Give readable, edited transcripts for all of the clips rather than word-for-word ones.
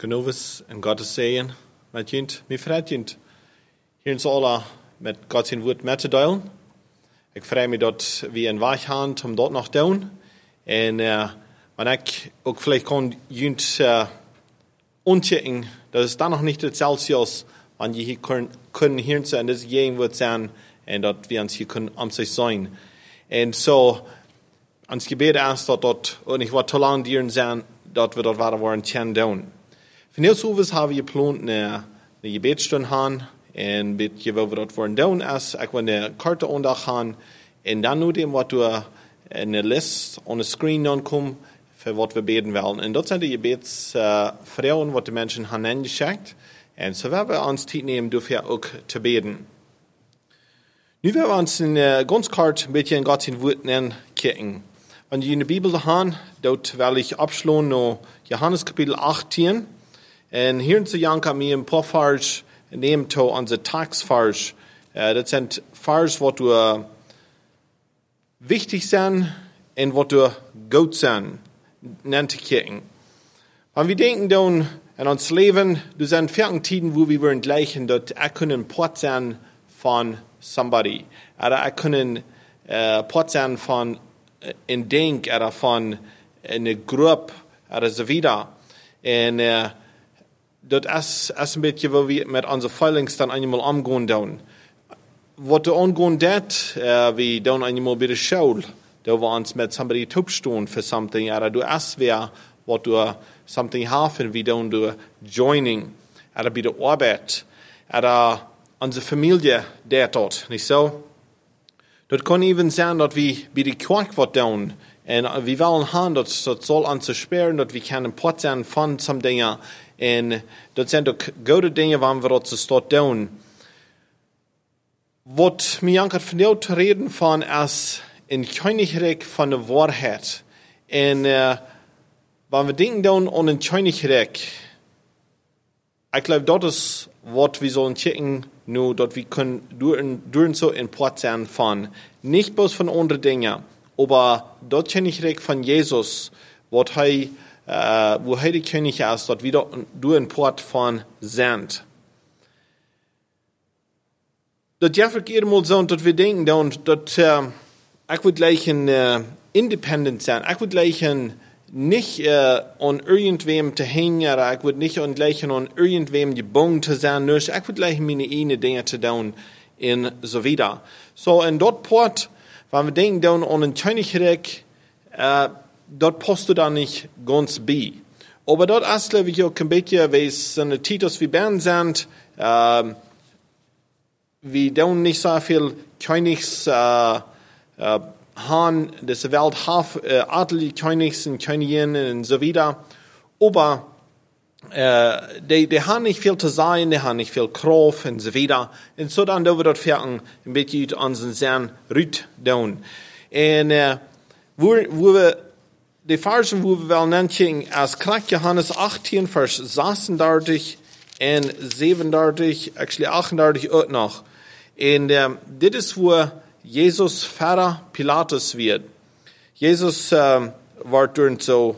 Genovis en Gottes Segen met jint, mijn vriendjint. Hier ons alle met God zijn woord met te delen. Ik vrij me dat we een weg hebben om dat nog te doen. En wanneer ik ook vielleicht kon jint ontchecken, dat is dan nog niet hetzelfde als wanneer je hier kunnen hier zijn, dat is geen woord zijn en dat we ons hier kunnen om zich zijn. En zo, ons gebed is dat dat ook niet wat te lang duren zijn, dat we dat waren gaan doen. Vandaag hebben we gepland een gebedstunde gaan. En beetje wat we dat voor doen is, ik wil een korte aandacht gaan. En dan nu dem wat we in de list op de screen dan komen voor wat we beden willen. En dat zijn de gebedsvrouwen wat de mensen hebben ingeschickt. En zo willen we ons tijd nemen, dafür ook te beden. Nu willen we ons ganz kort een beetje in Gods woord kijken. Wanneer je in de Bibel gaan, dat wil ik afslaan naar Johannes kapitel 18. En hier in Janka mir een paar vers nemen to onze tagsvers. Dat zijn vers wat wichtig zijn en wat goed zijn. Nennt te kijken. Wanneer we denken dan in ons leven, er zijn veel tijden waar we willen gleichen dat ik kunnen part zijn van somebody. Oder ik kunnen part zijn van een denk, oder van een groep, oder so wieder. En dat is een beetje waar we met onze feelings dan eenmaal omgaan doen. Wat we omgaan dat, we doen eenmaal bij de school, dat we ons met somebody opstaan voor something, oder du is weer wat we something helfen, we doen door joining, oder bij de arbeid, oder onze familie dat, niet zo? Dat kan even zijn dat we bij de kerk wat doen, en we willen gaan, dat zal ons speren, dat we kunnen part zijn van some dingen. En dat zijn ook goede dingen waar we dat zo doen. Wat mij aankert vandaag te reden van is een koninkrijk van de waarheid. En wanneer we denken dan aan een koninkrijk, ik geloof dat is wat we zullen checken nu, dat we kunnen doen zo in plaats zijn van, niet bloos van andere dingen, maar dat koninkrijk van Jezus, wat hij wo hij de koning is, dat we door een poort van zijn. Dat ja verkeerd zijn, dat we denken dan, dat ik wil gleich independent zijn. Ik wil gleich niet aan irgendwem te hangen, ik wil niet gleich aan irgendwem gebonden te zijn, dus ik wil gleich mijn eigen dingen te doen en zo wieder. Zo in dat poort, waar we denken dan aan een koninkrijk, dat past dan niet ganz bij. Maar dat is glaube ich ook een beetje, wij zijn Titus wie Bern zijn, we doen niet zo veel Königs haben, deze Welt heeft adelige Königs en Königinnen en so wieder. Aber die haben nicht viel zu sagen, die haben nicht viel Kraft und so wieder. Und so dann dürfen wir das ein bisschen uit unseren Sinn rüt doen. Und wo wir de versen wo we wel nemen als krijg Johannes 18 vers 36 en 37, actually 38 ook nog. En dit is wo Jesus verder Pilatus wird. Jesus wordt toen zo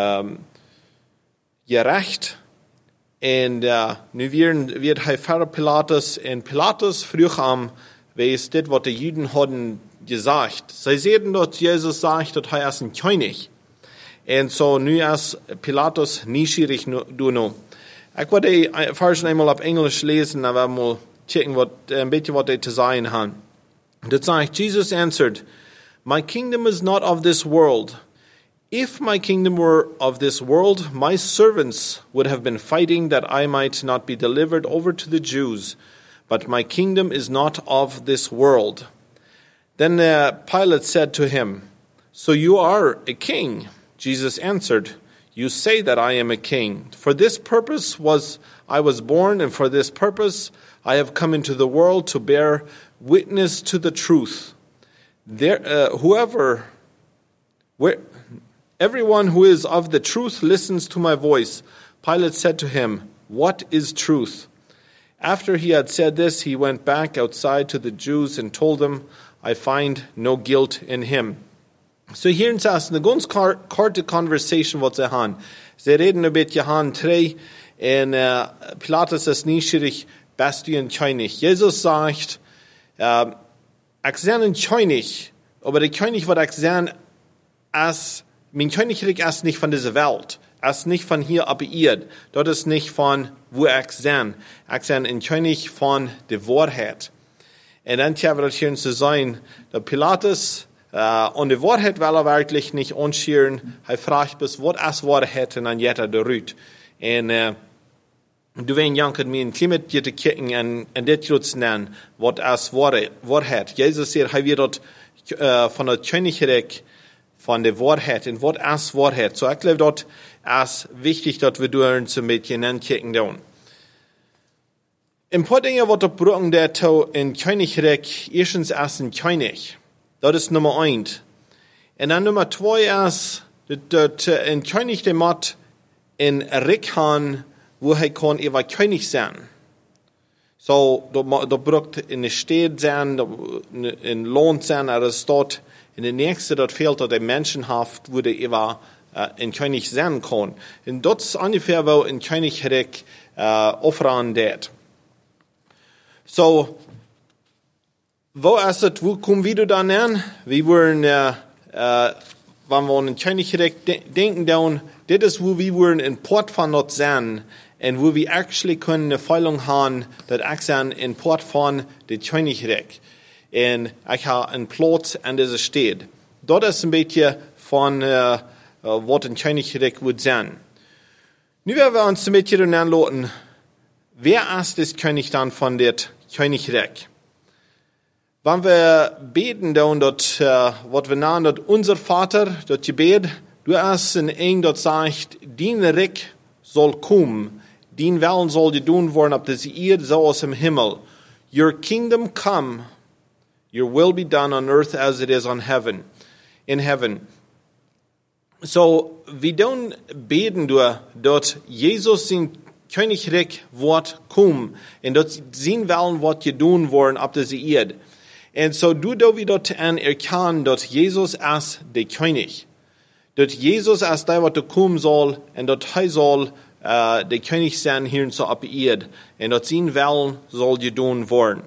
gerecht en nu wird hij verder Pilatus en Pilatus vroeg hem, wees dit wat de Juden hadden gesagt. Zij zeiden dat Jesus sagt dat hij is een koning. En zo nu is Pilatus nieuwsgierig doen. Ik wil die versen eenmaal op Engels lezen en we mal checken een beetje wat hij te zeggen had. Dat zegt, Jesus answered, my kingdom is not of this world. If my kingdom were of this world, my servants would have been fighting that I might not be delivered over to the Jews. But my kingdom is not of this world. Then Pilate said to him, so you are a king? Jesus answered, you say that I am a king. For this purpose I was born, and for this purpose I have come into the world to bear witness to the truth. Everyone who is of the truth listens to my voice. Pilate said to him, what is truth? After he had said this, he went back outside to the Jews and told them, I find no guilt in him. So hier ist eine ganz korte Conversation, was sie haben. Sie reden über Johann 3 und Pilatus ist neugierig, bist du ein König? Jesus sagt, ich sehe ein König, aber der König, was ich sehe, mein Königreich ist nicht von dieser Welt. Es ist nicht von hier ab Erd. Das ist nicht von, wo ich sehe. Ich sehe ein König von der Wahrheit. Und dann haben wir das hier zu sein, der Pilatus, und die Wahrheit will er wirklich nicht anschieren. Er fragt bis, was ist Wahrheit? Und dann geht er darüber. Und du wirst janken mir ein Klimat zu kicken und das zu nennen, was ist Wahrheit. Jesus sagt, er wird dort von der Königreich, von der Wahrheit. Und was ist Wahrheit? So ich glaube, dort ist wichtig, dass wir durch so ein bisschen ankicken tun. Ein paar Dinge, was wir brauchen, dazu in Königreich, erstens ist ein König. Das ist Nummer 1. Und dann Nummer 2 ist, dass ein König, der muss in Reich haben, wo er kann über König sein. So, da braucht in der Stadt sein, in Land sein, oder Stadt. In der nächste, dort fehlt der Menschenhaft, wo der über ein König sein kann. Und das ist ungefähr, wo ein Königreich aufrauen wird. So, wo ist es, wo kommen wir dann an? Wir wollen, wenn wir an ein Königreich denken, dann, das ist, wo wir wollen in Port von dort sein, und wo wir actually können eine Feilung haben, dass ich sein in Port von dem Königreich. Und ich habe einen Platz an dieser Stadt. Dort ist ein bisschen von, was ein Königreich wird sein. Nu werden wir uns ein bisschen anschauen, wer ist das König dann von dem Königreich? Wenn wir beten, dann, was wir nennen, dass unser Vater, das Gebet, du hast ein Eng, das sagt, dein Reich soll kommen, dein Willen soll gedaan worden auf dieser Erde, so aus dem Himmel. Your kingdom come, your will be done on earth as it is in heaven. So, wir dann beten, dass Jesus sein Königreich wird kommen, und dass sein Willen wird gedaan worden auf dieser Erde. Und so du da wieder erkennen, dass Jesus ist der König. Dass Jesus ist der, was kommen soll, und dass er soll der König sein hier so auf der Erde. Und dass sein Willen soll gedaan werden.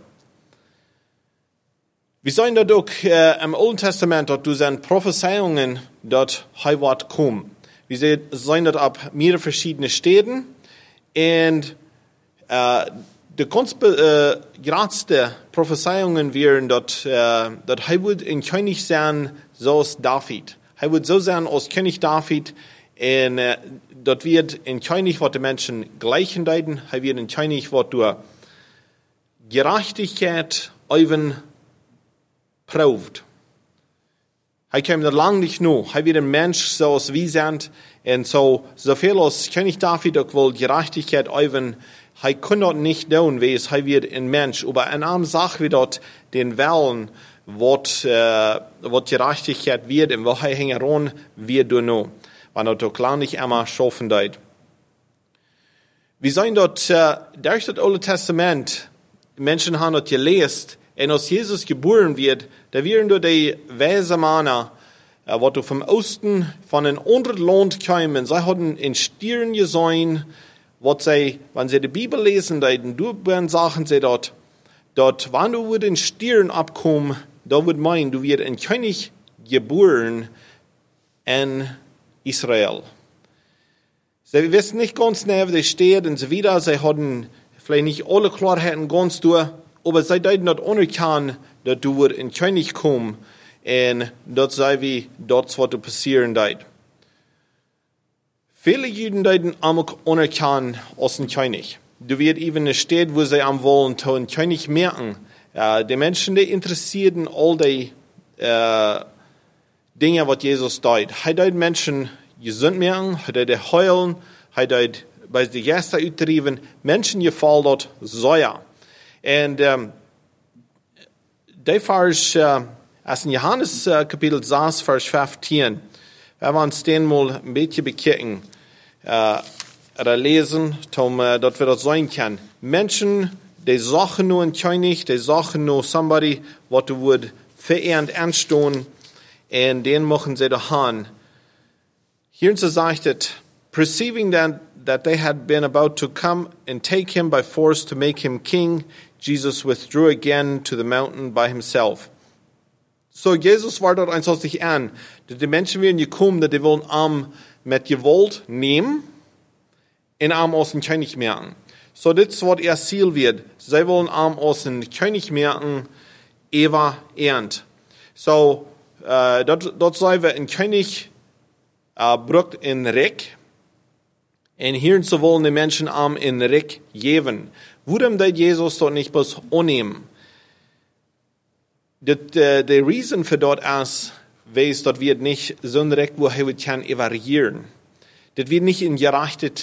Wir sehen dort auch im Alten Testament, dass du sind Prophezeiungen, dass er wird kommen. Wir sehen dort ab mehrere verschiedene Städten. Und die größte Prophezeiungen wären, dass er wird ein König sein, so als David. Er wird so sein als König David, und dort wird ein König, was die Menschen gleichen deuten. Er wird ein König, was durch Gerechtigkeit even prüft. Er kommt noch lange nicht nur. Er wird ein Mensch, so als wir sind. Und so viel als König David auch will Gerechtigkeit even, er kann dort nicht tun, wie es er wird ein Mensch. Aber eine andere Sache wird dort den Willen, was Gerechtigkeit wird, und wo er hängen wird du noch. Weil er doch klar nicht immer schaffen wird. Wir sehen dort, durch das Alte Testament, Menschen haben dort gelesen, und als Jesus geboren wird, da werden dort die weise Männer, was du vom Osten, von einem anderen Land kamen, sie hatten in Stirn gesehen, was sie, wenn sie die Bibel lesen, dann sagen sie dort, wenn du in Stirn abkommst, da wird meinen, du wirst ein König geboren in Israel. Sie wissen nicht ganz genau, wie das steht und so weiter. Sie hatten vielleicht nicht alle Klarheiten ganz durch, aber sie deuten dort anerkennen, dass du wirst ein König kommen und dort sei wie dort, was passieren wird. Viele Juden deuten auch anerkennen als ein König. Du wirst eben eine Stadt, wo sie am wollen, einen König merken. Die Menschen, die interessiert in all die Dinge, was Jesus tut. Er tut Menschen gesund merken, er tut heulen, er tut bei den Gästen uittrieben, Menschen gefallen dort Säuer. Und der Vers, als in Johannes Kapitel 6, Vers 15, wenn wir uns den mal ein bisschen bekicken, oder lesen, dass wir das sein können. Menschen, die suchen nur einen König, die suchen nur somebody, was du würd verehrend anstehen, und den machen sie da haben. Hier sagt es, perceiving that they had been about to come and take him by force to make him king, Jesus withdrew again to the mountain by himself. So Jesus war dort eins sich an. Die Menschen werden gekommen, die wollen Arm mit Gewalt nehmen, in Arm aus dem König merken. So das ist, was ihr Ziel wird. Sie wollen Arm aus dem König merken, Eva ernt. So, dort sollen wir ein König brucht in Reck. Und hier so wollen die Menschen Arm in Reck geben. Warum der Jesus dort nicht bloß annehmen? Der Reason für dort ist, weiß, dort wird nicht so ein Reck, wo er kann evaluieren. Das wird nicht in gerechtet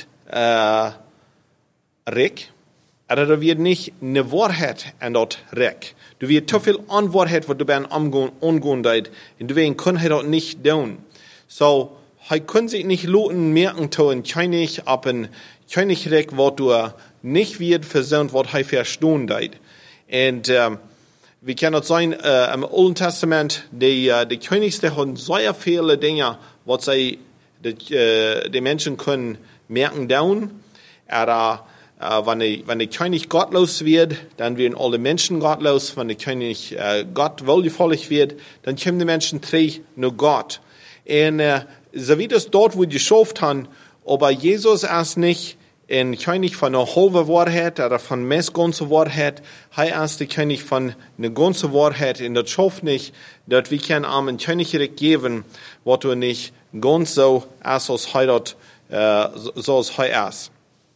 Reck, aber da wird nicht eine Wahrheit an dort Reck. Du wird zu viel Unwahrheit, was du bei einem umgehen deit, und deswegen kann er dort nicht tun. So, er kann sich nicht loten merken, zu ein König, ab ein Königreck, wo du nicht wird versäumt, was er verstehen deit. Und, wir können das sein, im Alten Testament, die Königste haben sehr viele Dinge, was sie, die Menschen können merken down. Aber, wenn der König gottlos wird, dann werden alle Menschen gottlos. Wenn der König Gott wohlgefällig wird, dann kommen die Menschen drei nur Gott. Und so wie das dort, wo die geschafft haben, aber Jesus ist nicht ein König von einer halben Wahrheit oder von einer ganzen Wahrheit. Er ist der König von einer ganzen Wahrheit. Und das schafft nicht, dass wir keinen armen Königreich geben, was du nicht ganz so ist, als er dort, so als er ist.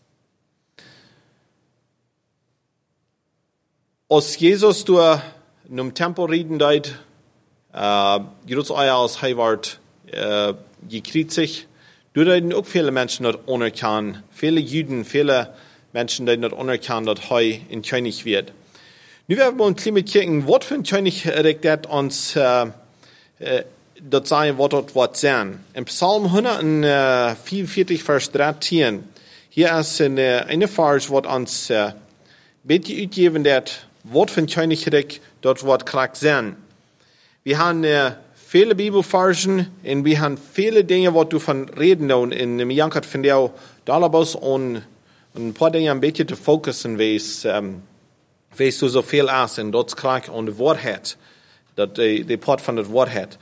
Als Jesus durch einem Tempel reden deit, als er ward gekreuzigt, du deuten auch viele Menschen dort anerkennen, viele Juden, viele Menschen, die dort anerkennen, dass er ein König wird. Nu werden wir uns ein bisschen was für ein Königreich das uns dort sagen, was dort was sein. Im Psalm 144, Vers 13, hier ist eine Vers, was uns bitte utgeben, dass was für ein Königreich dort was klar sein. Wir haben viele Bibelversen und wir haben viele Dinge, was du von reden und in dem Jankert von der Dalabos und ein paar Dinge ein bisschen zu fokussen, weißt du so viel aus und dort klar und die Wahrheit, dass die Part von der Wahrheit.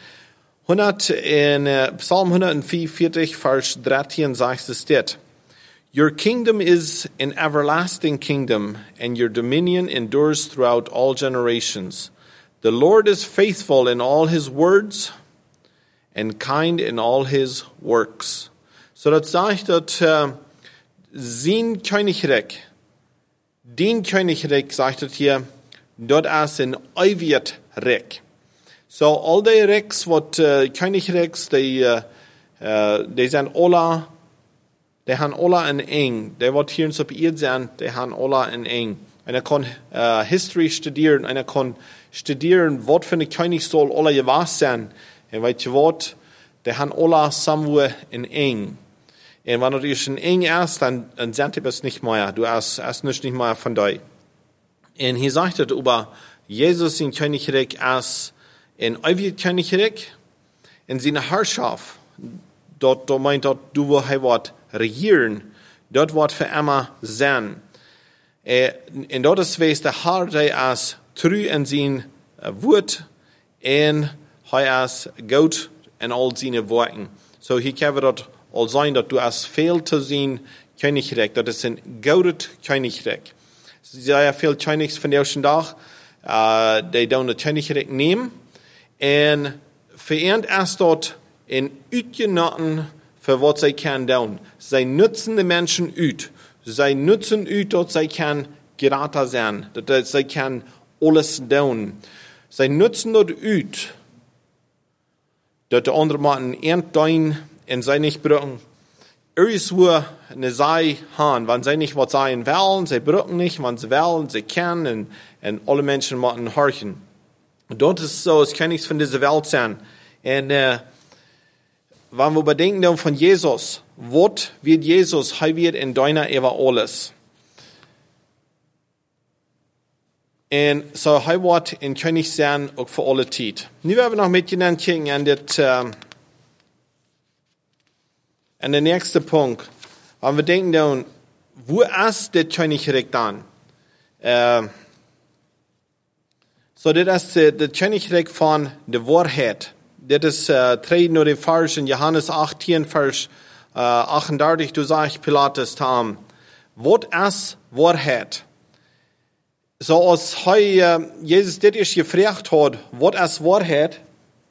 In Psalm 144, Vers 13 sagt es dort: Your kingdom is an everlasting kingdom, and your dominion endures throughout all generations. The Lord is faithful in all his words and kind in all his works. So das sagt, dass sein Königreich, den Königreich, sagt es hier, dort ist ein ewiges Reich. So all die Reichs, was Königreichs, die sind alle, die haben alle in eng. Die, was hier so bei sind, die haben alle in eng. Einer kann History studieren, einer kann studieren, was für ein König soll alle gewesen sein. Und weißt du was, die haben alle somewhere in eng. Und wenn du dich in eng ist, dann sind die es nicht mehr. Du hast nicht mehr von dir. Und hier sagt es über Jesus in Königreich als ein ewiges Königreich. In seiner Herrschaft, dort meint dort, du wirst regieren, dort wird für immer sein. Und dort ist es der Herr, der als treu in sein Wort und er ist gut in all seine Worten. So hier kann dort all sein, dass du als fehl zu sein Königreich, das ist ein gutes Königreich. Sehr viele Königs von der ersten Tag, die dann das Königreich nehmen und vereint erst dort in Utgenoten für was sie können tun. Sie nutzen die Menschen ut. Sie nutzen ut, dass sie können geraten sein, dass sie können alles tun. Sie nutzen dort ut, dass die anderen Menschen ernst tun und sie nicht brücken. Irgendwo eine Sei haben, wenn sie nicht was sein wollen, sie brücken nicht, wenn sie wollen, sie können und alle Menschen müssen horchen. Dort ist so, es kann nichts von dieser Welt sein. Und wenn wir bedenken von Jesus, was wird Jesus, er wird in deiner Eva alles. Und so er wird in König sein, auch für alle Zeit. Nun werden wir noch miteinander gucken an das En de nächste Punkt, wenn wir denken dann, wo ist das Königreich dann? So, das ist das Königreich von der Wahrheit. Das ist 3 nur der Vers in Johannes 18, Vers 38, du sagst Pilatus tam. Was ist Wahrheit? So, als Jesus das ist gefragt hat, was ist Wahrheit?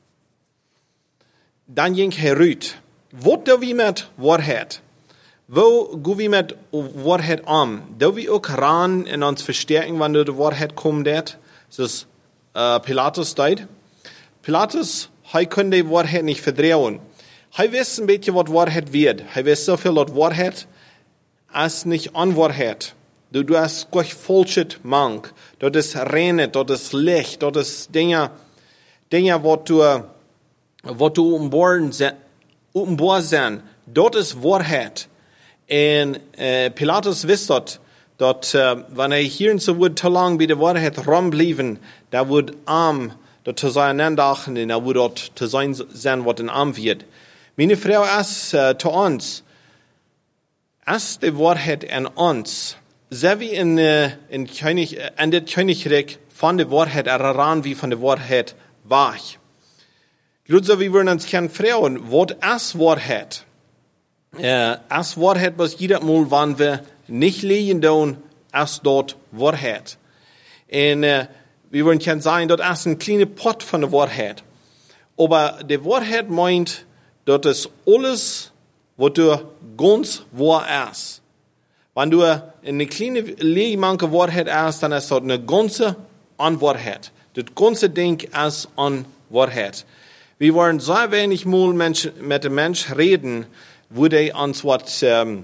Dann ging er rüt. Was do wir mit Wahrheit? Wo gehen wir mit Wahrheit um? Do wir auch ran in uns verstärken, wenn die Wahrheit kommt? Das ist Pilatus deut. Pilatus, er kann die Wahrheit nicht verdrehen. Er weiß ein bisschen, was Wahrheit wird. Er weiß so viel, dass Wahrheit ist nicht Unwahrheit. Du hast gleich Bullshit mank. Das ist reine, das ist Licht, das ist Dinge, was du umbohren sind. Das ist Wahrheit. Und Pilatus wusste, dass wenn er hier so wird, zu lang bei der Wahrheit rumblieben, da wird arm, dort zu sein Andachen, und da wird dort zu sein, was in arm wird. Meine Frau ist zu uns, ist die Wahrheit an uns, sehr wie in das Königreich von der Wahrheit heran wie von der Wahrheit war. Gut, so wie wir uns kennen, Frauen, was ist Wahrheit? Ist Wahrheit, was jeder Mal, wenn wir nicht leben, dann ist dort Wahrheit. Und wir wollen können sagen, dort ist ein kleiner Pot von der Wahrheit. Aber die Wahrheit meint, dort ist alles, was du ganz wahr ist. Wenn du eine kleine legemanke Wahrheit hast, dann ist dort eine ganze Unwahrheit. Das ganze Ding ist Unwahrheit. Wir wollen so wenig mal mit dem Menschen reden, wo die uns was eine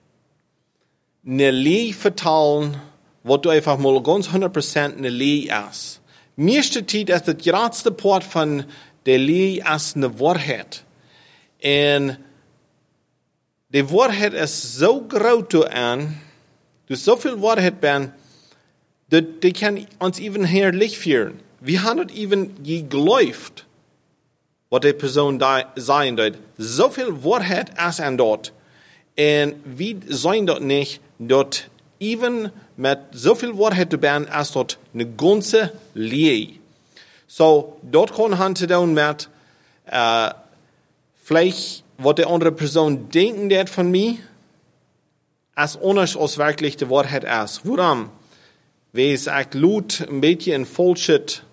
Lehre vertellen, was du einfach mal ganz 100% eine Lehre ist. Meiste Zeit ist das geradste Part von der Lehre ist eine Wahrheit. Und die Wahrheit ist so groß an, du so viel Wahrheit bist, dass die kann uns even herrlich führen. Wir haben nicht even geglaubt, was die Person da sein wird. So viel Wahrheit ist an dort. Und wir sein dort nicht, dort even mit so viel Wahrheit zu werden, ist dort eine ganze Lehre. So, dort kann man zu tun mit, vielleicht, was die andere Person denken wird von mir, als anders als wirklich die Wahrheit ist. Warum? Weil es echt laut ein bisschen in Bullshit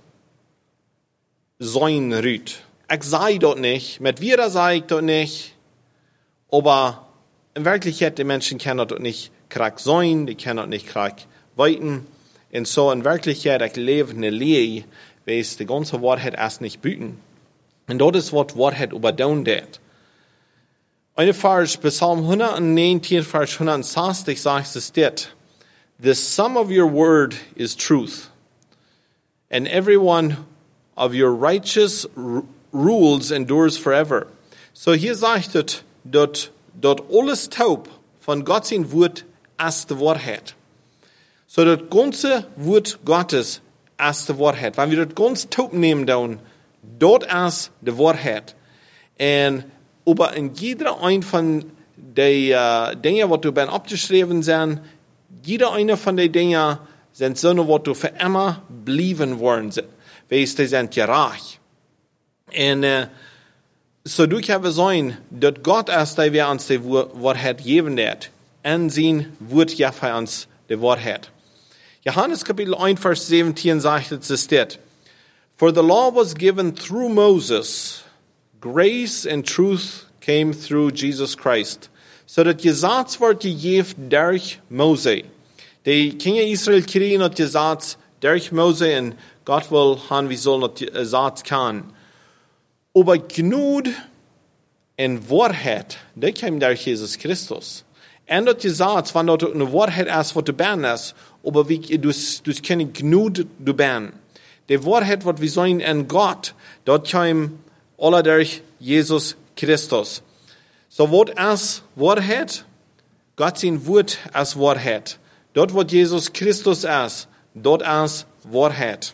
sein rüht. Ich sei dort nicht, mit wir sei ich dort nicht, aber in Wirklichkeit, die Menschen können dort nicht krank sein, die können dort nicht krank weiten. Und so in Wirklichkeit, ich lebe eine Lehre, weil es die ganze Wahrheit erst nicht bieten. Und dort ist, was Wahrheit überdauen wird. Eine Vers, Psalm 119, Vers 160 sagt es dit: The sum of your word is truth, and every one of your righteous rules endures forever. So hier sagt es, dort alles taub von Gottes Wort ist die Wahrheit. So das ganze Wort Gottes ist die Wahrheit. Wenn wir das ganz taub nehmen, dann dort ist die Wahrheit. Und aber in jeder ein von den Dingen, was du beim abgeschrieben sind, jeder eine von den Dingen sind so, was du für immer bleiben wollen, weil sie sind gerecht. Und so du kannst sein, dass Gott ist, der wir uns die Wahrheit geben wird. Und sein Wort ja für uns die Wahrheit. Johannes Kapitel 1, Vers 17 sagt es dit: For the law was given through Moses, grace and truth came through Jesus Christ. So dat Gesetz wordt gegeben durch Mose. Die Kinder Israel kriegen das Gesetz durch Mose und Gott will haben, wie soll das Gesetz kann. Aber Gnade und Wahrheit, die kommen durch Jesus Christus. Und das Gesetz, wenn das eine Wahrheit ist, was du bern ist, aber wie du keine Gnade du bern. Die Wahrheit, was wir sein in Gott, dort kommt alle durch Jesus Christus. So, was ist Wahrheit? Gott sein Wort ist Wahrheit. Dort, wo Jesus Christus ist, dort ist Wahrheit.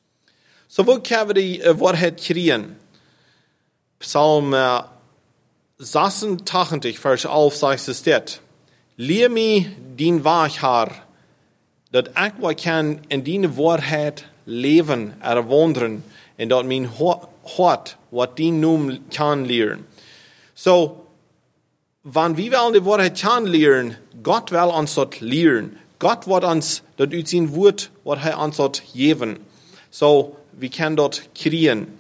So, wo können wir die Wahrheit kriegen? Psalm 86 vers 11 zegt ze dit. Leer mij dien waarheid, dat ik wat kan in die waarheid leven en wandelen, en dat mijn hart wat die noem kan leren. So, wanneer we wel die waarheid kan leren, God wil ons dat leren. God wordt ons dat uit zijn woord, wat hij ons dat geven. So, we kan dat krijgen.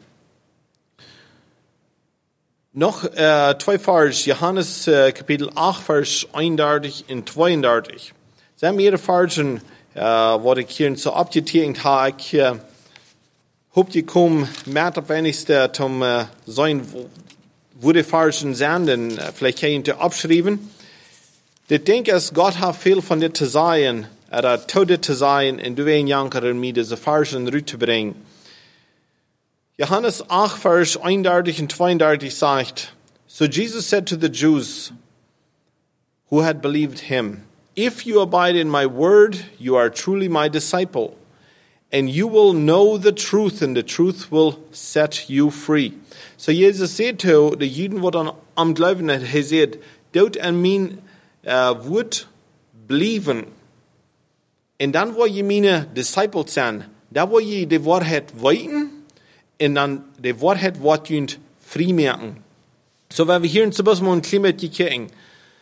Nog 2 vers, Johannes kapitel 8, vers 31 en 32. Het zijn meerdere versen, wat ik hier zo opgetekend heb. Ik hoop je kom met op wenigste om zijn wo die versen zijn, en vielleicht kan je het opschrijven. Ik denk, dass Gott hat viel von dir zu sagen, zu dir zu sein, und du ein Janker in mir diese Versen rüberzubringen. Johannes 8, Vers 31 und 32 sagt, So Jesus said to the Jews who had believed him, If you abide in my word, you are truly my disciple, and you will know the truth, and the truth will set you free. So Jesus said to the Juden, wat am Glauben hat, he said, Dout an mein woord blijven. En dan wil je mijn disciples zijn. Dan wil je de waarheid weten. En dan de waarheid wordt je vrij maken. So, wenn wir hier in Sebastian ein klein bisschen kijken.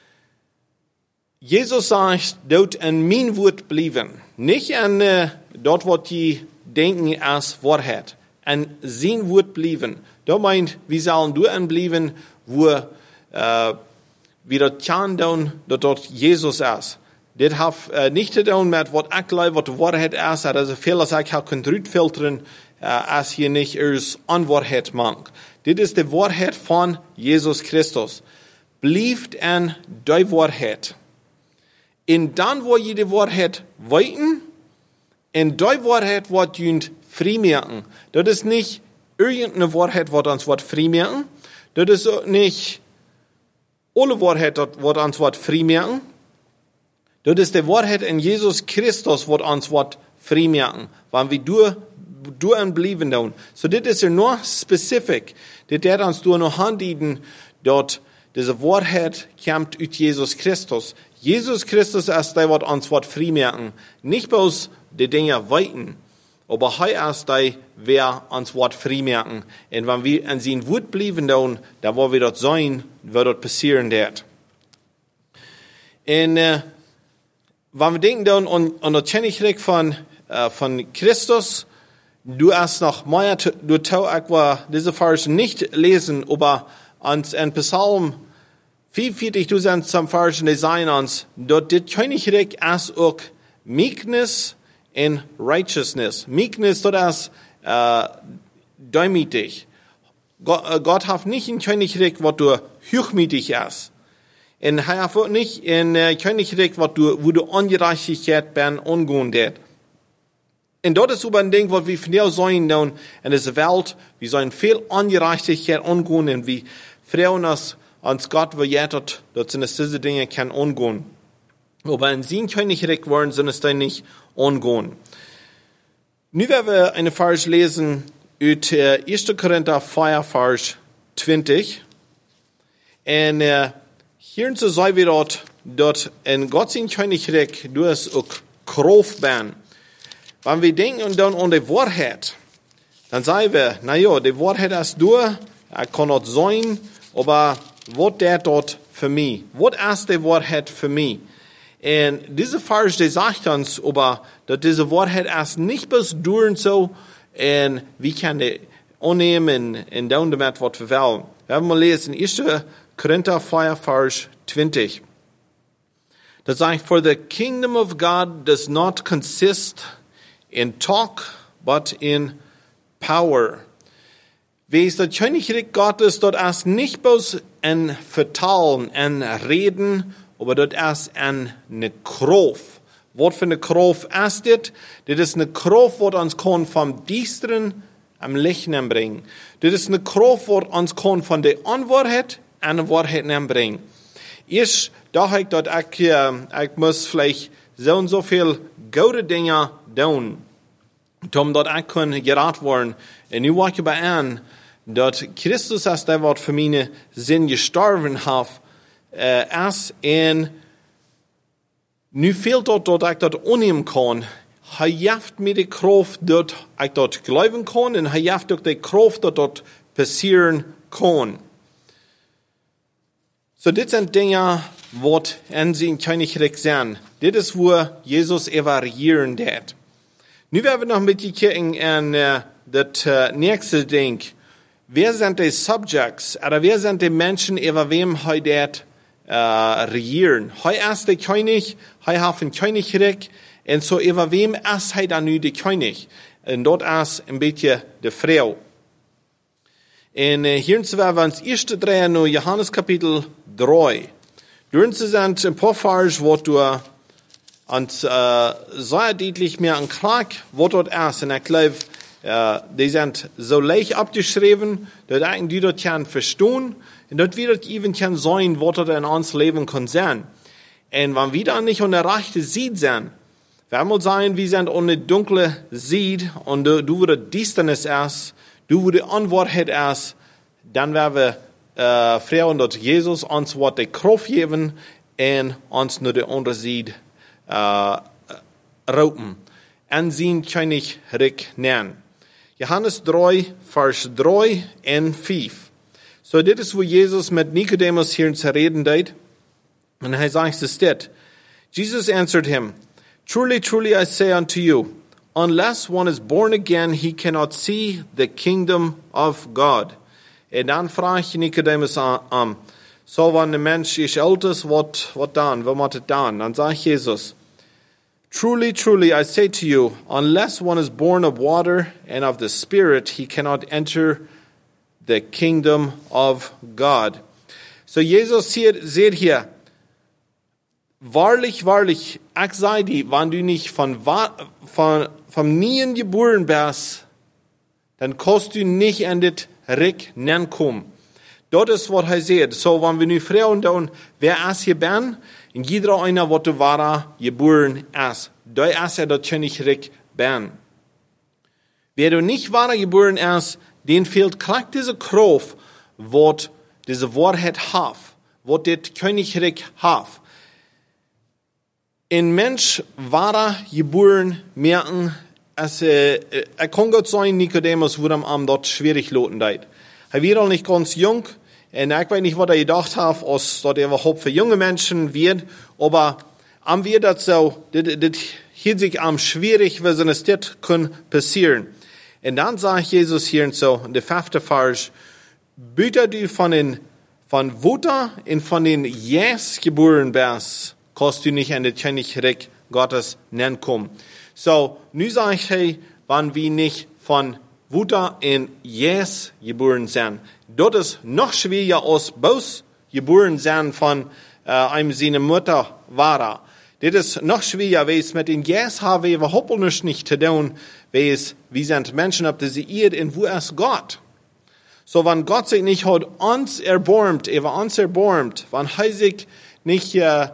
Jesus sagt, dort an mein Wort bleiben. Nicht an dort, was je denken als Wahrheit. An sein Wort bleiben. Da meint, wir sollen dort anbleiben, wo wie dat kan doen, dat dat Jesus is. Dit heeft niet te doen met wat ik geloof, wat de waarheid is. Dat is veel als ik kan uitfilteren, als je niet eens onwaarheid maakt. Dit is de waarheid van Jesus Christus. Blijft aan die waarheid. En dan wil je de waarheid weten, en die waarheid wordt je vrijmaken. Dat is niet irgendeine waarheid wat ons wordt vrijmaken. Dat is ook niet alle waarheid wat ons wordt vrijmaken. Dat is de waarheid in Jesus Christus wat ons wordt vrijmaken. Wanneer we door en blijven doen. So dit is er nog specifiek. Dit heeft ons door nog aanduiden dat deze waarheid komt uit Jesus Christus. Jesus Christus is die wat ons wordt vrijmaken. Niet bloß de dingen weten. Aber hij is die wer ons wordt vrijmaken. En wanneer we aan zijn woord blijven doen, dan waar we dat zijn, wat dat passeren dat. En wanneer we denken dan aan het koninkrijk van Christus, du hast noch mehr, du tau aqua diese Verse nicht lesen, aber ans en Psalm 45, du sind zum Versen design ans, dort dit koninkrijk is ook meekness and righteousness. Meekness, dat is demütig. Gott hat nicht ein koninkrijk wat du hochmütig ist. Und er hat auch nicht ein koninkrijk wo du Ungerechtigkeit ben ungehen det. Und dat is aber ein Ding, was wir von sein in dieser Welt. Wir sollen viel Ungerechtigkeit umgehen und wir freuen uns Gott, wo jettet, dass sie diese Dinge kann umgehen. Aber in sein Königreich wollen sie es dann nicht umgehen. Nu werden wir eine Vers lesen aus 1. Korinther 4, Vers 20. Und hier sagen wir dort in Gott sein Königreich, du es auch Kraft ben. Wenn wir denken dann an die Wahrheit, dann sagen wir, naja, die Wahrheit ist durch, kann nicht sein, aber was der dort für mich? Was ist die Wahrheit für mich? Und diese Vers, die sagt uns aber, dass diese Wahrheit ist nicht bis durch und so, und wir können die annehmen und dann damit, was wir wollen. Wir haben mal lesen, 1. Korinther 4, Vers 20. Das sagt, for the kingdom of God does not consist in talk, but in power. Wie ist das Königreich Gottes, dort ist nicht bloß ein Vertalen, ein Reden, aber dort ist eine Kraft. Was für eine Kraft ist das? Das ist eine Kraft, die uns kann vom Düsteren am Licht bringen. Das ist eine Kraft, die uns kann von der Unwahrheit an die Wahrheit bringen. Ich dachte, dass ich muss vielleicht so und so viel gute Dinge tun, um dort ich kann gerat worden. Und nu wollte ich bei an, dat Christus als der wat voor mijn zin gestorven heeft, en nu fehlt dat ik dat onnemen kan. Hij heeft me de kracht dat ik dat geloven kan, en hij heeft ook de kracht dat dat passeren kan. So, dit zijn dingen wat in zijn koninkrijk zijn. Dit is waar Jezus evalueren deed. Nu werden we nog een beetje kijken aan dat nächste ding. Wer sind die subjects, oder wer sind die Menschen, über wem hij deed regieren? Hij is de koning, hij heeft een koninkrijk, en so über wem is hij dan nu de koning? En dat is een beetje de vrouw. En hier zullen we ons eerste draaien naar Johannes kapitel 3. Dort sind ein paar Verse, wo du uns sehr deutlich mehr an Klag, wo dort ist. Und ich glaube, die sind so leicht abgeschrieben, dass die dort kann verstehen, und dort wird even kann sein, was dort in uns Leben kann sein. Und wenn wir dann nicht an der rechten Seite sind, werden wir sagen, wir sind an der dunklen Seite, und du wo die Distanz ist, du wo die Unwahrheit ist, dann werden wir Frauen, dat Jesus ons wat de kracht geven en ons naar de andere zijde roepen. En zijn koninkrijk nemen. Johannes 3, vers 3 en 5. So, dit is waar Jesus met Nicodemus hier te reden deed. En hij zegt dit. Jesus answered him, Truly, truly, I say unto you, unless one is born again, he cannot see the kingdom of God. En dan vraagt Nicodemus aan, so wanneer een mens is oud is, wat dan? Wat moet het dan? Dan zegt Jezus, Truly, truly, I say to you, unless one is born of water and of the Spirit, he cannot enter the kingdom of God. So Jesus zegt hier, Wahrlich, wahrlich, ich sage dir, wenn du nicht vom Nien geboren bist, dann kannst du nicht in das Reich kommen. Dat is wat hij zegt. So, wenn wir nu vragen dan, wer is je ben, en jeder einer wat de ware geboren is. Da is dat koninkrijk ben. Wer du nicht ware geboren is, den fehlt klar diese Kraft, wat diese Wahrheit hat, wat dit koninkrijk hat. Ein Mensch ware geboren merken, kann Gott sein, Nicodemus wurde am dort schwierig loten deed. Hij wird al nicht ganz jung, und ich weiß nicht, was er gedacht hat, als dat überhaupt für junge Menschen wird, aber am wird das so, das hielt sich am schwierig, weil so eine Stadt kann passieren. Und dann sagt Jesus hier so, in der 5. Vers, Büter du von Wutter und von den Jes geboren bist, kannst du nicht in das Königreich Gottes nennen kommen. So, nu sagt er, wenn wir nicht von Wutter in Jes geboren sind. Das ist noch schwieriger als bloß geboren sein von einem seiner Mutter war. Das ist noch schwieriger, weil es mit den Jes haben wir überhaupt nicht zu tun, weil wir sind Menschen auf dieser Erde und wo ist Gott? So, wenn Gott sich nicht hat uns erbarmt, wenn er sich nicht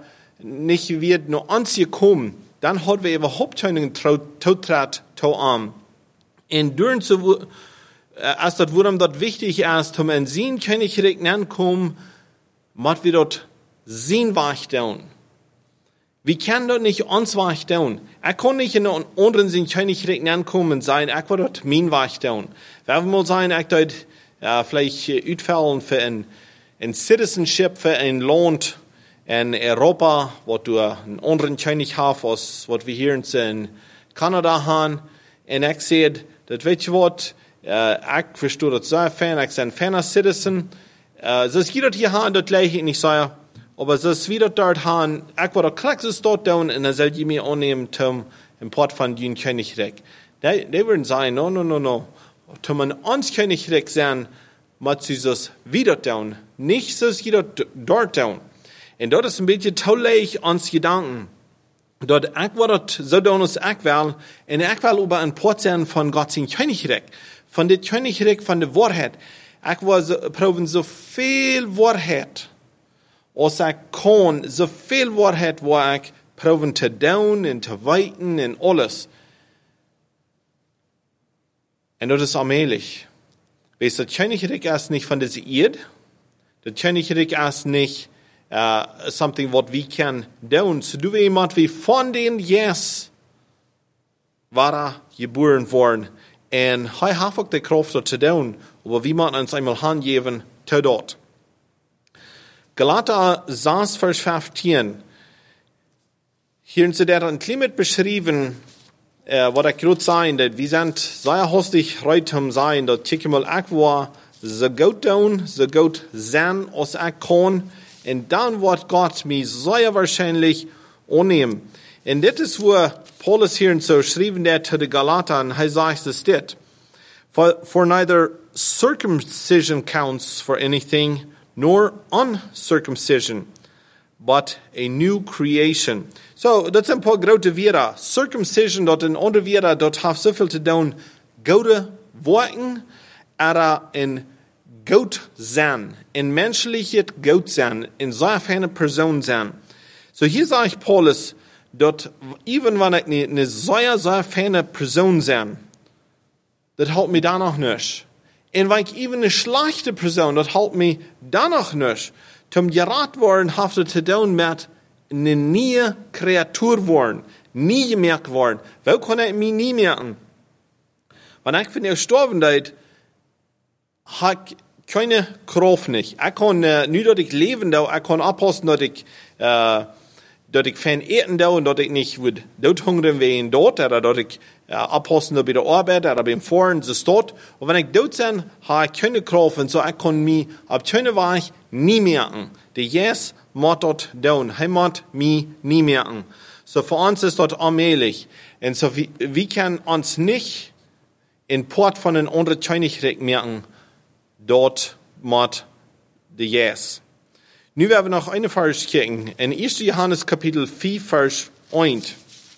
wird nur uns gekommen, dann hat wir überhaupt keinen Totritt zu ihm. Und durch so, als das worum dort wichtig ist, um in sein Königreich kommen, muss wir dort sein Weg tun. Wir können dort nicht uns Weg tun. Ich kann nicht in einen anderen sein Königreich kommen und sagen, ich will dort mein Weg tun. Wenn wir mal sagen, ich dort vielleicht ausfallen für ein Citizenship, für ein Land in Europa, wo du einen anderen König hast, als was wir hier in Kanada haben. Und ich sehe, dat weet je wat, ik verstehe dat sehr fijn, ik ben een fijner Citizen. Zoals je dat hier aan, dat leg ik niet zeggen, aber zoals we dat dort aan, ik wil dat krachtens dort doen, en dan zal je mij aannemen om een part van die Koninkrijk. Die würden sagen, no. Om in ons Koninkrijk zijn, moet je zoals we dat doen, niet zoals je dat dort doen. En dat is een beetje te leeg ons gedanken. Dat ik wil dat zo doen als ik wil, en ik wil over een part zijn van Gods Koninkrijk, van dit Koninkrijk van de waarheid. Ik wil proeven zoveel waarheid als ik kan, zoveel waarheid waar ik proeven te doen en te weten en alles. En dat is allmählich. Weißt du, das Königreich ist nicht von dieser Erde. Das Königreich ist nicht something what we can do. So du jemand wie von den Jes war geboren worden. Und hij hat auch die Kraft zu tun, aber wie man uns einmal handgeben, zu dort. Galater 6, Vers 15. Hier sind der ein Klimat beschrieben, was ich gerade sagen, dass wir sind sehr hastig heute sein, dass ich mal auch war, so gut tun, so gut sein, als ich kann, und dann wird Gott mich sehr wahrscheinlich annehmen. Und das ist, wo Paulus hier so schrieben hat zu den Galatern, er sagt es dit. For neither circumcision counts for anything, nor uncircumcision, but a new creation. So, dat zijn een paar grote woorden. Circumcision, dat een andere woorden, dat heeft zoveel te doen, gode woorden, aber een goed zijn, een menselijk goed zijn, een zeer fijne persoon zijn. So, hier zegt Paulus, dat even wanneer ik een zeer fijne persoon zijn, dat houdt me dan nog niet. En wanneer ik even een slechte persoon, dat houdt me dan nog niet. Zum geraad worden heeft het te doen met een nieuwe creatuur worden, nie gemerkt worden. Wel kon ik me niet merken. Wanneer ik van gestorven deed, had ik keine Kraft niet. Ik kon, nu dat ik leven doe, ik kon oppassen dat ik van eten doe en dat ik niet would doodhongeren wegen dort, oder dat ik oppassen bij de arbeid, oder beim Fahren, zo staat. En wanneer ik dood ben, had ik keine Kraft en zo, ik kon me op keine weg nie merken. De Jes moet dat doen. Hij moet me nie merken. So für uns ist das allmählich. Und so wir können uns nicht in Port von einem anderen Königreich merken, dort moet de Jes. Nu werden wir noch eine Vers kicken. In 1. Johannes Kapitel 4, Vers 1.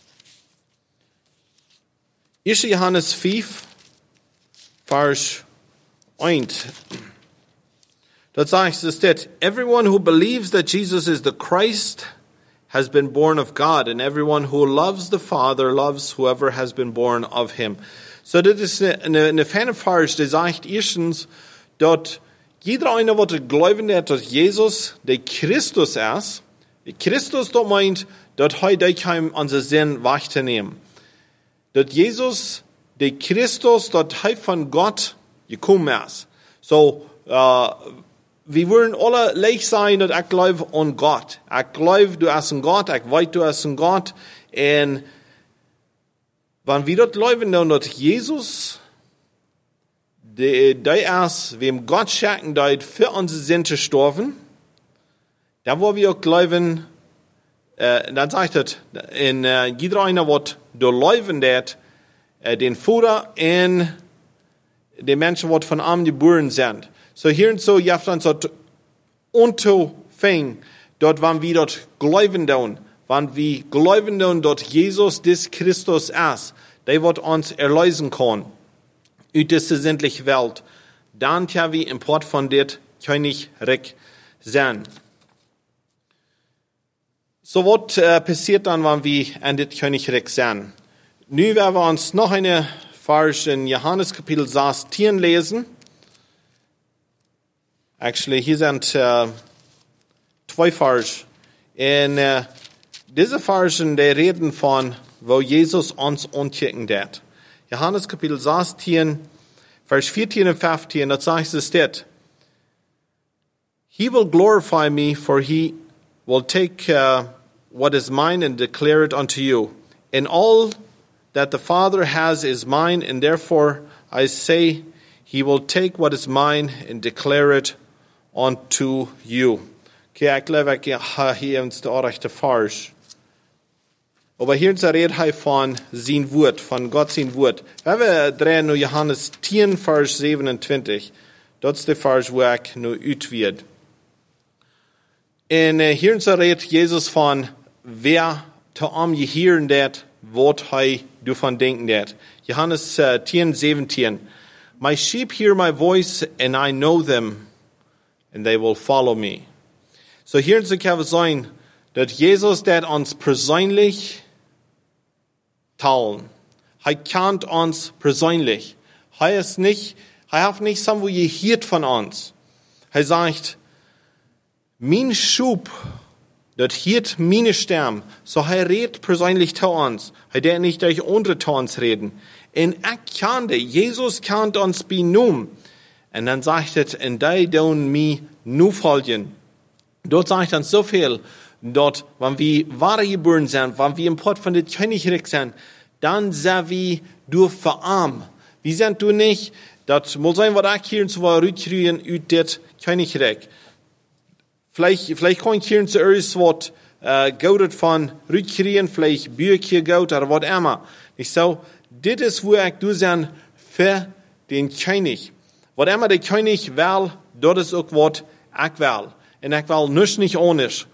1. Johannes 5, Vers 1. That says that everyone who believes that Jesus is the Christ has been born of God, and everyone who loves the Father loves whoever has been born of him. So dat is een fijne vers, die zegt eerstens dat jeder einer, wat geloven hat, dat Jesus de Christus is, Christus dat meint, dat hij hem aan zijn zin weg te nemen. Dat Jesus de Christus, dat hij van God gekomen is. So, wir wollen alle leeg zijn dat ik geloof aan God. Ik geloof, du bist een God, ik weet, du bist een God. En wanneer we dat geloven, dan dat Jezus, die is, wem Gott schenken deed, für onze zin te sterven, dan wollen wir auch geloven, dan zegt het, in jeder einer wat door geloven dat, den Vater en de mensen wat van hem geboren zijn. So hier und so, ja, dann so unterfängt, dort wann wir dort glauben doen, wann wir glauben doen, dort Jesus des Christus ist, der wird uns erlösen kann, uit diese sinnliche Welt, dann können wir im Port von dit Königreich sein. So was passiert dann, wenn wir an dit Königreich sind. Nu werden wir uns noch eine Vers in Johannes Kapitel 16 lesen. Actually, hier sind zwei Verse. Und diese Versen, die reden von, wo Jesus uns ankicken hat. Johannes Kapitel 16, Vers 14 und 15, da sagt es dit. He will glorify me, for he will take what is mine and declare it unto you. And all that the Father has is mine, and therefore I say, he will take what is mine and declare it unto you. Okay, ich glaube, ich habe hier uns der rechte Vers. Aber hier redet er von sein Wort, von Gott sein Wort. Wenn wir drehen nur Johannes 10, Vers 27, das ist der Vers, wo ich nur ut wird. Und hier redet Jesus von, wer zu ihm gehören dat, was er davon denken dat. Johannes 10, 17. My sheep hear my voice, and I know them, and they will follow me. So hier kann wir sagen, dass Jesus dat uns persönlich teilen. Er kennt uns persönlich. Er ist nicht Er hat nicht sagen, wo ihr hiert von uns. Er sagt, mein Schub, dort hiert meine Stamm. So er redet persönlich zu uns. Er darf nicht durch andere zu uns reden. Und ich kannte, Jesus kannt uns benumm. Und dann sagt er, und die tun mich nu folgen. Dort sagt er so viel, dort, wenn wir wahre geboren sind, wenn wir im Port von der Königreich sind, dann sind wir durch verarm. Wir sind du nicht, das muss sein, was ich hier zu rüberkriegen, aus das Königreich. Vielleicht kann ich hier zuerst was Geld von rüberkriegen, vielleicht Bücher Geld oder was immer. Ich so, das ist, wo ich du sein für den König. Was immer der König will, das ist auch was ich will. Und ich will nicht anders.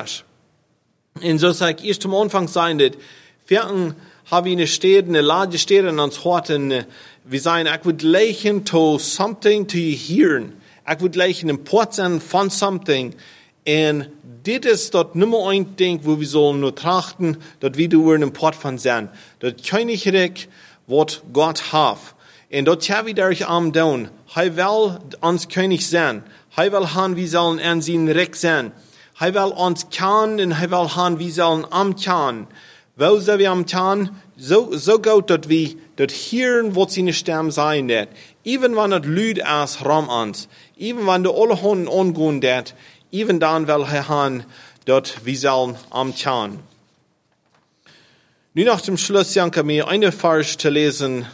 Und so sag ich erst am Anfang sein, dass wir haben eine Städte, eine Lage Städte in uns Horten, wir sagen, ich würde leichen to something to hearen. Ich würde leichen im Port sein von something. Und das ist das Nummer ein Ding, wo wir sollen nur trachten, dass wir in einem Port von sein. Das Königreich, was Gott hat. Und dort haben wir durch am Down. Er will uns König sein. Er will haben, wir sollen an sein Recht sein. Er will uns kann und er will haben, wir sollen am kann. Wo sind wir am kann? So gut, dass wir dort hören, was seine Stimme sein wird. Even wenn es Lüd ist, rum uns. Even wenn die alle Hunden angehen wird, even dann will er haben, dort wir sollen am kann. Nun nach dem Schluss, Janke, mir eine Vers zu lesen,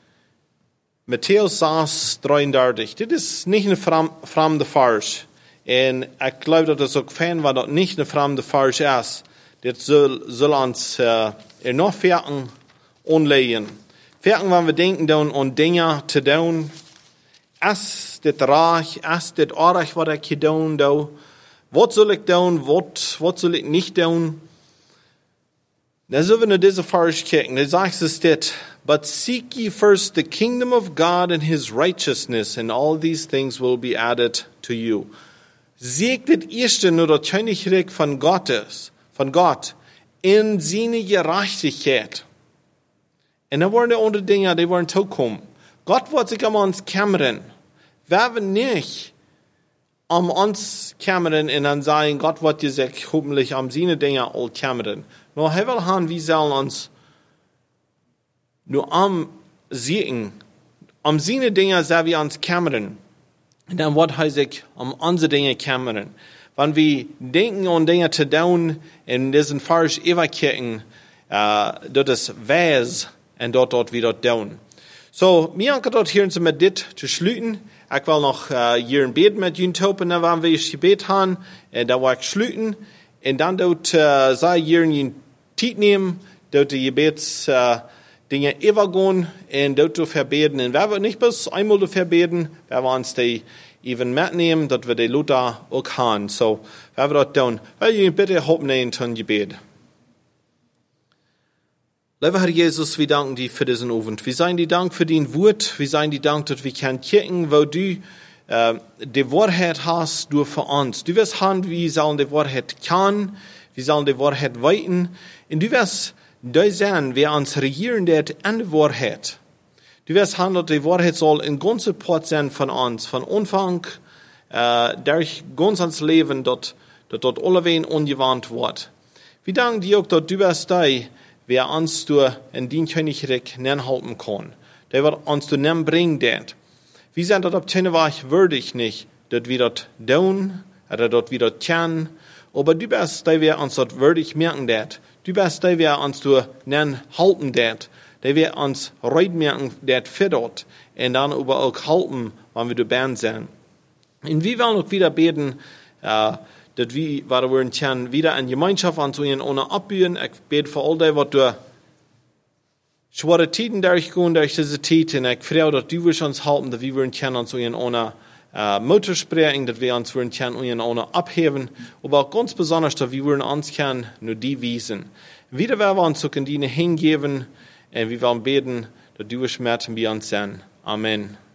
Matthäus 6, 33. Das ist nicht eine fremde Vers. Und ich glaube, dass das auch fein war, dass nicht eine fremde Vers ist. Das soll uns noch Ferken anlegen. Ferken, wenn wir denken an Dinge zu tun. Ist das Reich, ist das Reich, was ich hier tun? Was soll ich tun, was soll ich nicht tun? Da sollen wir nur diese Vers kicken. Da sagt es das. But seek ye first the kingdom of God and his righteousness, and all these things will be added to you. Seht das erste nur das Königreich von Gott in seine Gerechtigkeit. Und da waren die andere Dinge, die waren zukommen. Gott wird sich um uns kümmern. Wer will nicht um uns kümmern und dann sagen, Gott wird sich hoffentlich um seine Dinge all kümmern. Nur er will haben, wir sollen uns nur am sehen, um seine Dinge sollen wir uns kümmern. Und dann wird er sich um unsere Dinge kümmern. Wenn wir denken an Dinge zu tun, in diesen Vers evakuieren, dort ist Weis und dort wieder tun. So, mir anke dort hier mit dit zu schließen. Ich will noch hier ein Bett mit Ihnen topen, dann werden wir das Gebet haben, da will ich schließen. Und dann dort sei hier ein Zeit nehmen, dort die Gebets Dinge übergehen und dort zu verbeten. Und wer wird nicht bis einmal zu verbeten, wer wir uns die even mitnehmen, dass wir die Luther auch haben. So, wer wir dort tun, weil ihr bitte aufnehmen zum Gebet. Lieber Herr Jesus, wir danken dir für diesen Abend. Wir sagen dir Dank für dein Wort. Wir sagen dir Dank, dass wir können kicken, wo du die Wahrheit hast, du für uns. Du wirst haben, wir sollen die Wahrheit kennen, wir sollen die Wahrheit weiten. Und du wirst da sein, wer uns regieren wird an der Wahrheit. Du wirst haben, dass die Wahrheit soll in ganzer Port sein von uns, von Anfang, durch ganz ans Leben, dass dort alle wen ungewandt wird. Wir danken dir auch, dass du wirst da, wer uns durch in dein Königreich halten kann. Der wird uns zu nem bringen wird. Wir sind dort ab Tennewach würdig nicht, dass wir dort tun, oder dort wieder kennen, aber du bist da, wer uns dort würdig merken wird. Du bist da, wer uns zu nem halten wird. Der wird uns reut merken wird für dort, und dann aber auch halten, wenn wir dabei sind. Und wir wollen auch wieder beten, dass wir, was wir können, wieder in Gemeinschaft an zu ihnen ohne abbauen. Ich bete für all die, was durch schwere Zeiten durchgehen, durch diese Zeit. Und ich freue, dass du uns halten, dass wir können an zu ihnen ohne Mutter sprechen, dass wir uns können ihnen ohne abheben. Aber auch ganz besonders, dass wir uns können, nur die wiesen. Wieder werden wir uns zu ihnen hingeben, und wir wollen beten, dass du Schmerzen bei uns sind. Amen.